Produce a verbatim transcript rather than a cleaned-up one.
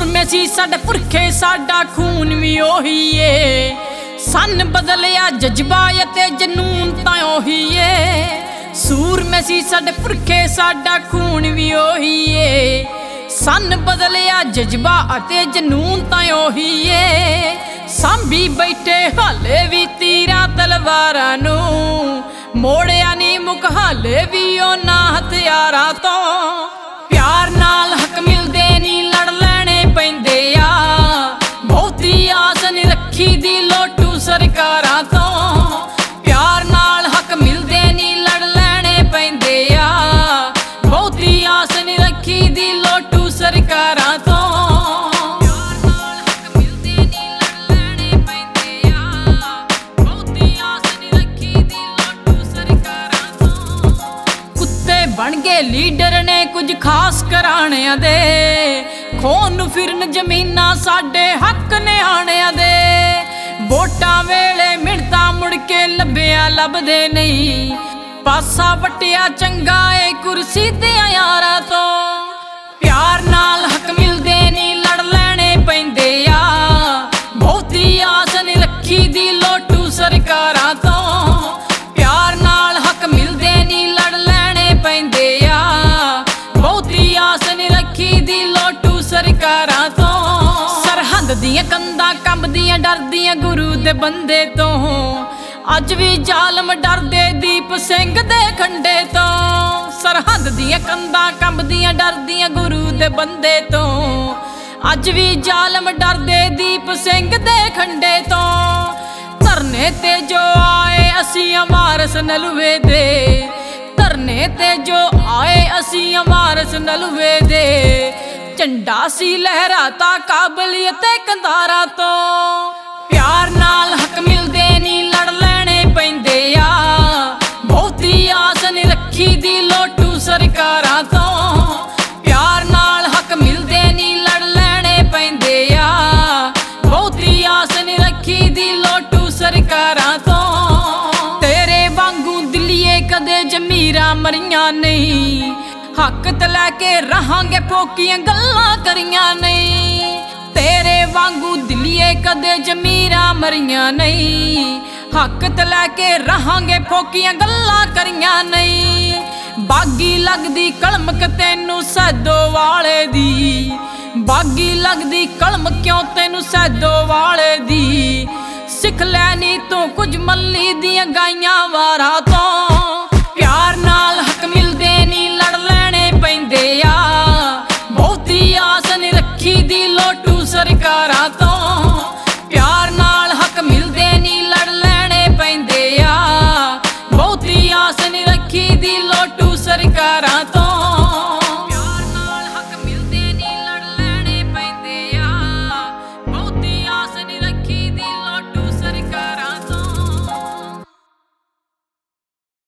ਸੂਰਮੇ ਸੀ ਸਾਡੇ ਪੁਰਖੇ, ਸਾਡਾ ਖੂਨ ਵੀ ਉਹੀ ਏ। ਸੰਨ ਬਦਲਿਆ ਜਜ਼ਬਾ ਅਤੇ ਜਨੂਨ ਤਾਂ ਉਹੀ ਏ। ਸੂਰਮੇ ਸੀ ਸਾਡੇ ਪੁਰਖੇ, ਸਾਡਾ ਖੂਨ ਵੀ ਉਹੀ ਏ। ਸੰਨ ਬਦਲਿਆ ਜਜ਼ਬਾ ਅਤੇ ਜਨੂਨ ਤਾਂ ਉਹੀ ਏ। ਸਾਂਭੀ ਬੈਠੇ ਹਾਲੇ ਵੀ ਤੀਰਾਂ ਤਲਵਾਰਾਂ ਨੂੰ, ਮੋੜਿਆ ਨੀ ਮੁੱਕ ਹਾਲੇ ਵੀ ਉਹਨਾਂ ਹਥਿਆਰਾਂ ਤੋਂ। ਪਿਆਰ ਨਾਲ ਹੱਕ ਮਿਲਦੇ ਨੀ ਲੜ ਲੈਣੇ ਪੈਂਦੇ ਆ, ਬਹੁਤੀ ਆਸ ਨੀ ਰੱਖੀ ਦੀ ਲੋਟੂ ਸਰਕਾਰਾਂ ਤੋਂ। ਪਿਆਰ ਨਾਲ ਹੱਕ ਮਿਲਦੇ ਨੀ ਲੜ ਲੈਣੇ ਪੈਂਦੇ ਆ, ਬਹੁਤੀ ਆਸ ਨੀ ਰੱਖੀ ਦੀ ਲੋਟੂ ਸਰਕਾਰਾਂ ਤੋਂ। ਬਣ ਗਏ ਲੀਡਰ ਨੇ ਕੁਝ ਖਾਸ ਘਰਾਣਿਆਂ ਦੇ, ਖੋਣ ਨੂੰ ਫਿਰਨ ਜ਼ਮੀਨਾਂ ਸਾਡੇ ਹੱਕ ਨਿਆਣਿਆਂ ਦੇ। ਵੋਟਾਂ ਵੇਲੇ ਮਿੰਟਾਂ ਮੁੜ ਕੇ ਲੱਭਿਆ ਲੱਭਦੇ ਨਹੀਂ, ਪਾਸਾ ਵਟਿਆ ਚੰਗਾ ਏ ਕੁਰਸੀ ਤੇ ਯਾਰਾਂ ਤੋਂ। ਪਿਆਰ ਨਾਲ ਹੱਕ ਮਿਲਦੇ ਨੀ ਲੜ ਲੈਣੇ ਪੈਂਦੇ ਆ, ਬਹੁਤੀ ਆਸ ਨੀ ਰੱਖੀ ਦੀ ਲੋਟੂ ਸਰਕਾਰਾਂ ਤੋਂ। ਪਿਆਰ ਨਾਲ ਹੱਕ ਮਿਲਦੇ ਨੀ ਲੜ ਲੈਣੇ ਪੈਂਦੇ ਆ, ਬਹੁਤੀ ਆਸ ਨੀ ਰੱਖੀ ਦੀ ਲੋਟੂ ਸਰਕਾਰਾਂ ਤੋਂ। ਸਰਹੱਦ ਦੀਆਂ ਕੰਧਾਂ ਕੰਬਦੀਆਂ ਡਰਦੀਆਂ ਗੁਰੂ ਦੇ ਬੰਦੇ ਤੋਂ, ਅੱਜ ਵੀ ਜ਼ਾਲਮ ਡਰਦੇ ਦੀਪ ਸਿੰਘ ਦੇ ਖੰਡੇ ਤੋਂ। ਸਰਹੱਦ ਦੀਆਂ ਕੰਧਾਂ ਕੰਬਦੀਆਂ ਡਰਦੀਆਂ ਗੁਰੂ ਦੇ ਬੰਦੇ ਤੋਂ, ਅੱਜ ਵੀ ਜ਼ਾਲਮ ਡਰਦੇ ਦੀਪ ਸਿੰਘ ਦੇ ਖੰਡੇ ਤੋਂ। ਧਰਨੇ ਤੇ ਜੋ ਆਏ ਅਸੀਂ ਅਮਾਰਸ ਨਲੂਏ ਦੇ, ਧਰਨੇ ਤੇ ਜੋ ਆਏ ਅਸੀਂ ਅਮਾਰਸ ਨਲੂਏ ਦੇ। ਝੰਡਾ ਸੀ ਲਹਿਰਾਤਾ ਕਾਬਲੀਅਤ ਤੇ ਕੰਧਾਰਾਂ ਤੋਂ। ਪਿਆਰ ਨਾਲ ਹੱਕ ਮਿਲਦੇ ਨੀ ਲੜ ਲੈਣੇ ਪੈਂਦੇ ਆ, ਬਹੁਤੀ ਆਸ ਨੀ ਰੱਖੀ ਦੀ ਲੋਟੂ ਸਰਕਾਰਾਂ ਤੋਂ। ਪਿਆਰ ਨਾਲ ਹੱਕ ਮਿਲਦੇ ਨੀ ਲੜ ਲੈਣੇ ਪੈਂਦੇ ਆ, ਬਹੁਤੀ ਆਸ ਨੀ ਰੱਖੀ ਦੀ ਲੋਟੂ ਸਰਕਾਰਾਂ ਤੋਂ। ਤੇਰੇ ਵਾਂਗੂ ਦਿੱਲੀਏ ਕਦੇ ਜ਼ਮੀਰਾਂ ਮਰੀਆਂ ਨਹੀਂ, ਹੱਕ ਤੇ ਲੈ ਕੇ ਰਹਾਂਗੇ ਫੋਕੀਆਂ ਗੱਲਾਂ ਕਰੀਆਂ ਨਹੀਂ। ਤੇਰੇ ਵਾਂਗੂ ਦਿੱਲੀਏ ਕਦੇ ਜ਼ਮੀਰਾਂ ਮਰੀਆਂ ਨਹੀਂ, ਹੱਕ ਤੇ ਲੈ ਕੇ ਰਹਾਂਗੇ ਫੋਕੀਆਂ ਗੱਲਾਂ ਕਰੀਆਂ ਨਹੀਂ। ਬਾਗੀ ਲੱਗਦੀ ਕਲਮਕ ਤੈਨੂੰ ਸੈਦੋ ਵਾਲੇ ਦੀ, ਬਾਗੀ ਲੱਗਦੀ ਕਲਮ ਕਿਉਂ ਤੈਨੂੰ ਸੈਦੋ ਵਾਲੇ ਦੀ। ਸਿੱਖ ਲੈ ਨੀ ਤੂੰ ਕੁਝ ਮੱਲੀ ਦੀਆਂ ਗਾਈਆਂ ਵਾਰਾਂ ਤੋਂ। ਪਿਆਰ ਨਾਲ ਹੱਕ ਮਿਲਦੇ ਨੀ ਲੜ ਲੈਣੇ ਪੈਂਦੇ ਆ, ਬਹੁਤੀ ਆਸ ਨੀ ਰੱਖੀ ਦੀ ਲੋਟੂ ਸਰਕਾਰਾਂ ਤੋਂ।